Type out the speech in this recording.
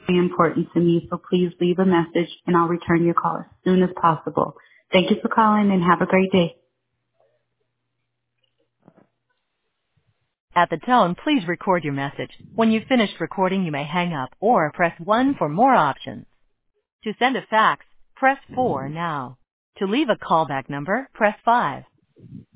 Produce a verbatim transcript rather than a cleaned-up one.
very important to me, so please leave a message and I'll return your call as soon as possible. Thank you for calling and have a great day. At the tone, please record your message. When you've finished recording, you may hang up or press one for more options. To send a fax, press four now. To leave a callback number, press five.